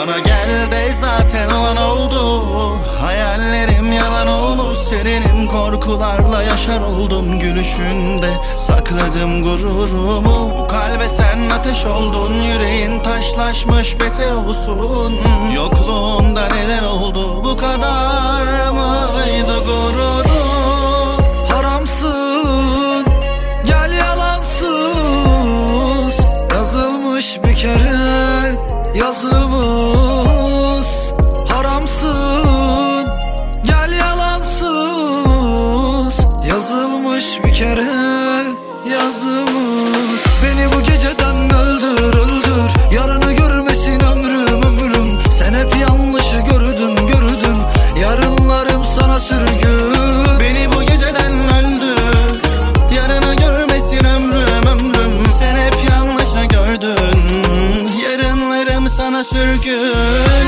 Bana gel de zaten olan oldu. Hayallerim yalan olmuş, serinim korkularla yaşar oldum. Gülüşünde sakladım gururumu. Bu kalbe sen ateş oldun, yüreğin taşlaşmış beter olsun. Yokluğunda neler oldu, bu kadar mıydı gururu? Haramsın, gel yalansız, yazılmış bir kere yazımız. Haramsın, gel yalansız, yazılmış bir kere yazımız. Beni bu geceden öldür, öldür, yarını görmesin ömrüm, ömrüm. Sen hep yanlışı gördün, gördün, yarınlarım sana sürgün. Beni bu geceden öldür, yarını görmesin ömrüm, ömrüm. Sen hep yanlışı gördün, yarınlarım sana sürgün.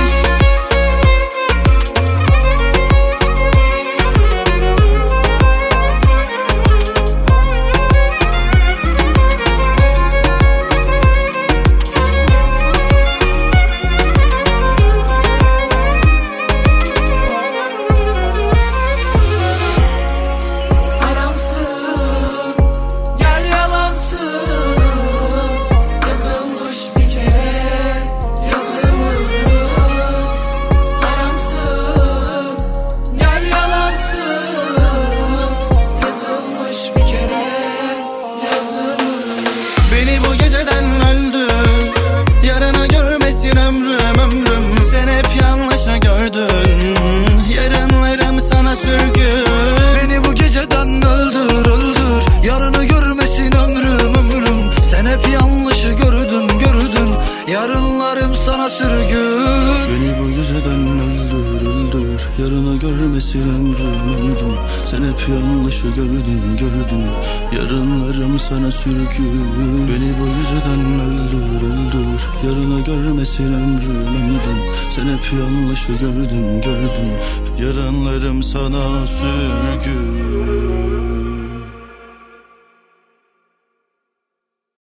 Beni bu geceden öldür, yarını görmesin ömrüm, ömrüm. Sen hep yanlışa gördün, yarınlarım sana sürgün. Beni bu geceden öldür, öldür, yarını görmesin ömrüm, ömrüm. Sen hep yanlışı gördün, gördün, yarınlarım sana sürgün. Beni bu geceden öldür, öldür, yarını görmesin ömrüm, ömrüm. Sen hep yanlışı gördün, gördün, yarınlarım sana sürgün. Beni bu geceden öldür, öldür, yarını görmesin ömrüm, ömrüm. Sen hep yanlışı gördün, gördün, yarınlarım sana sürgün.